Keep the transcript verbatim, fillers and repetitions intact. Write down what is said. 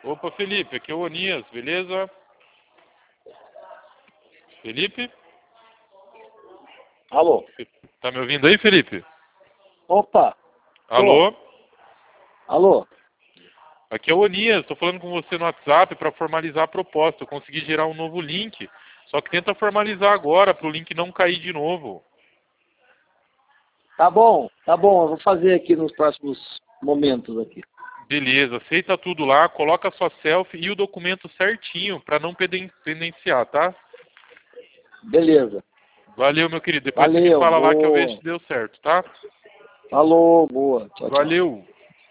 Opa, Felipe, aqui é o Onias, beleza? Felipe? Alô? Tá me ouvindo aí, Felipe? Opa! Alô? Alô? Aqui é o Onias, tô falando com você no WhatsApp para formalizar a proposta. Eu consegui gerar um novo link, só que tenta formalizar agora para o link não cair de novo. Tá bom, tá bom, eu vou fazer aqui nos próximos momentos aqui. Beleza, aceita tudo lá, coloca a sua selfie e o documento certinho para não penden- pendenciar, tá? Beleza. Valeu, meu querido. Depois você me Valeu, fala lá que eu vejo boa. se deu certo, tá? Falou, boa. Tchau, tchau. Valeu.